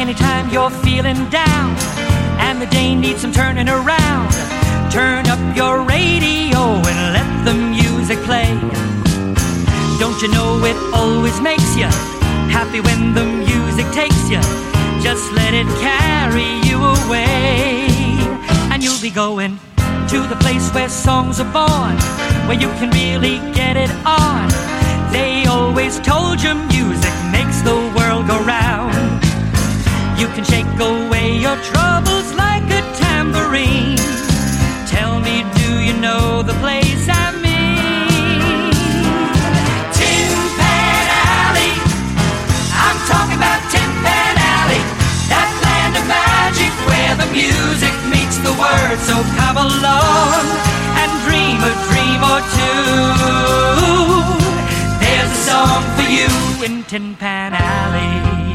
Anytime you're feeling down and the day needs some turning around, turn up your radio and let the music play. Don't you know it always makes you happy when the music takes you? Just let it carry you away, and you'll be going to the place where songs are born, where you can really get it on. They always told you music makes the world go round. You can shake away your troubles like a tambourine. Tell me, do you know the place I mean? Tin Pan Alley, I'm talking about Tin Pan Alley, that land of magic where the music meets the words. So come along and dream a dream or two. There's a song for you in Tin Pan Alley.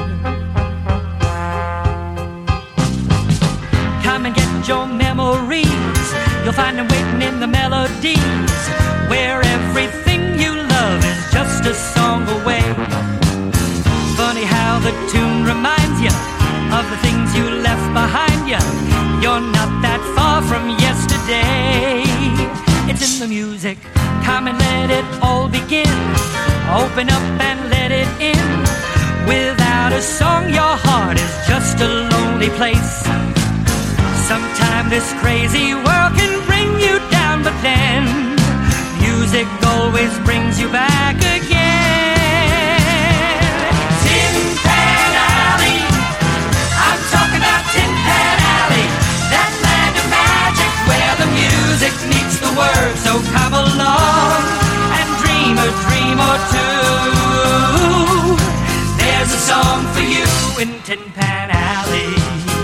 Come and get your memories, you'll find them waiting in the melodies, where everything you love is just a song away. Funny how the tune reminds you of the things you left behind you. You're not that far from yesterday. It's in the music, come and let it all begin. Open up and let it in. Without a song your heart is just a lonely place. Sometimes this crazy world can bring you down, but then music always brings you back again. Tin Pan Alley, I'm talking about Tin Pan Alley, that land of magic where the music meets the words. So come along and dream a dream or two. There's a song for you in Tin Pan Alley.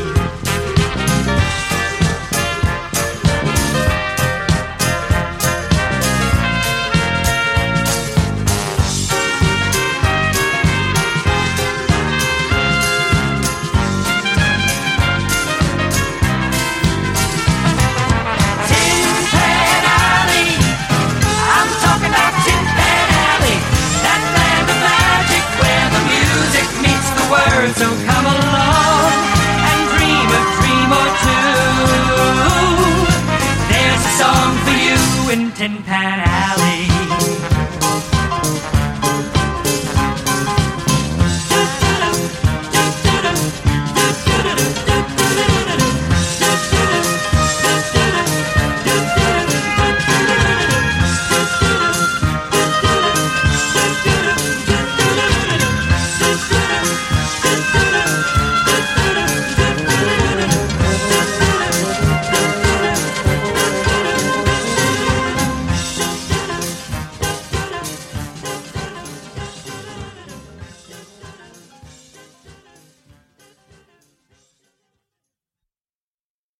So come along and dream a dream or two. There's a song for you in Tin Pan Alley.